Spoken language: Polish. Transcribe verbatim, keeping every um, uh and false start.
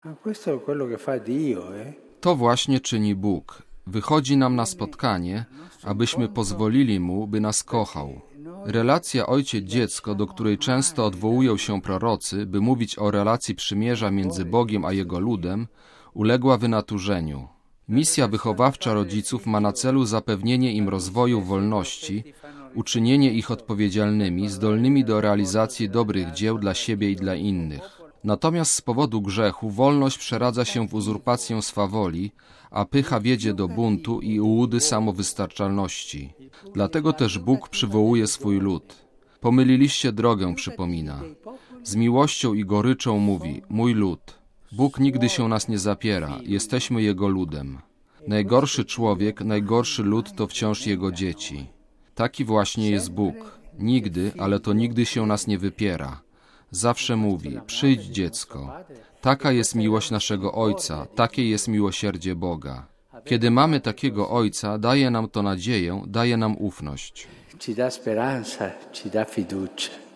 To właśnie czyni Bóg. Wychodzi nam na spotkanie, abyśmy pozwolili Mu, by nas kochał. Relacja ojciec-dziecko, do której często odwołują się prorocy, by mówić o relacji przymierza między Bogiem a Jego ludem, uległa wynaturzeniu. Misja wychowawcza rodziców ma na celu zapewnienie im rozwoju wolności, uczynienie ich odpowiedzialnymi, zdolnymi do realizacji dobrych dzieł dla siebie i dla innych. Natomiast z powodu grzechu wolność przeradza się w uzurpację swawoli, a pycha wiedzie do buntu i ułudy samowystarczalności. Dlatego też Bóg przywołuje swój lud. Pomyliliście drogę, przypomina. Z miłością i goryczą mówi, mój lud. Bóg nigdy się nas nie zapiera, jesteśmy Jego ludem. Najgorszy człowiek, najgorszy lud to wciąż Jego dzieci. Taki właśnie jest Bóg. Nigdy, ale to nigdy się nas nie wypiera. Zawsze mówi, przyjdź dziecko. Taka jest miłość naszego Ojca, takie jest miłosierdzie Boga. Kiedy mamy takiego Ojca, daje nam to nadzieję, daje nam ufność. Ci da speranza, ci da fiducia.